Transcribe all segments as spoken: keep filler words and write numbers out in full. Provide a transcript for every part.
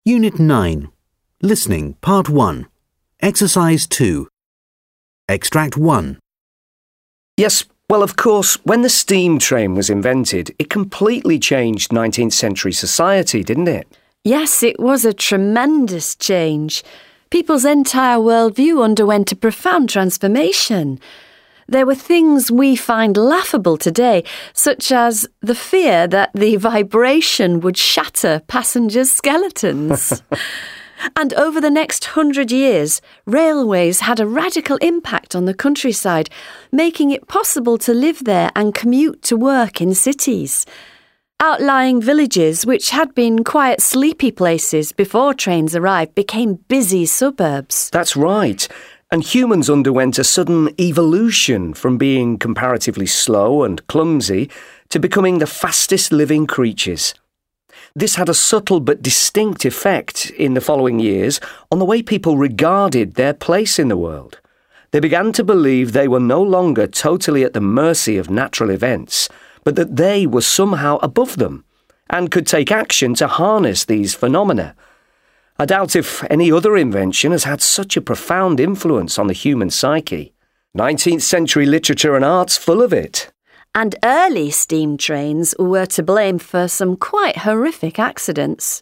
Unit nine. Listening, Part one. Exercise two. Extract one. Yes, well, of course, when the steam train was invented, it completely changed nineteenth century society, didn't it? Yes, it was a tremendous change. People's entire worldview underwent a profound transformation. There were things we find laughable today, such as the fear that the vibration would shatter passengers' skeletons. And over the next hundred years, railways had a radical impact on the countryside, making it possible to live there and commute to work in cities. Outlying villages, which had been quiet, sleepy places before trains arrived, became busy suburbs. That's right. And humans underwent a sudden evolution from being comparatively slow and clumsy to becoming the fastest living creatures. This had a subtle but distinct effect in the following years on the way people regarded their place in the world. They began to believe they were no longer totally at the mercy of natural events, but that they were somehow above them and could take action to harness these phenomena. I doubt if any other invention has had such a profound influence on the human psyche. nineteenth century literature and art's full of it. And early steam trains were to blame for some quite horrific accidents.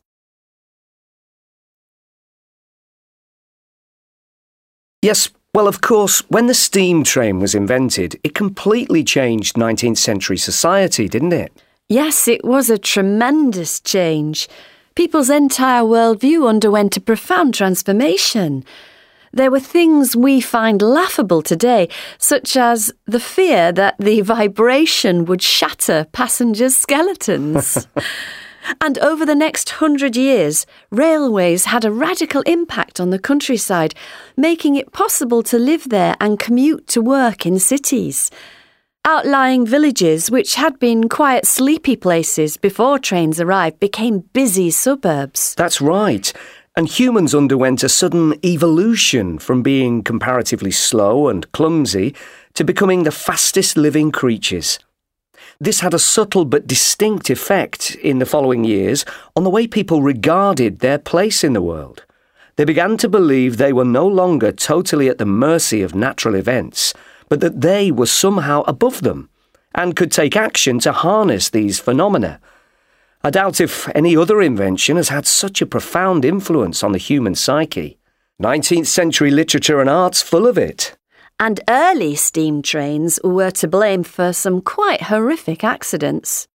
Yes, well, of course, when the steam train was invented, it completely changed nineteenth century society, didn't it? Yes, it was a tremendous change. People's entire worldview underwent a profound transformation. There were things we find laughable today, such as the fear that the vibration would shatter passengers' skeletons. And over the next hundred years, railways had a radical impact on the countryside, making it possible to live there and commute to work in cities. Outlying villages, which had been quiet, sleepy places before trains arrived, became busy suburbs. That's right. And humans underwent a sudden evolution from being comparatively slow and clumsy to becoming the fastest living creatures. This had a subtle but distinct effect in the following years on the way people regarded their place in the world. They began to believe they were no longer totally at the mercy of natural events, but that they were somehow above them and could take action to harness these phenomena. I doubt if any other invention has had such a profound influence on the human psyche. nineteenth century literature and art's full of it. And early steam trains were to blame for some quite horrific accidents.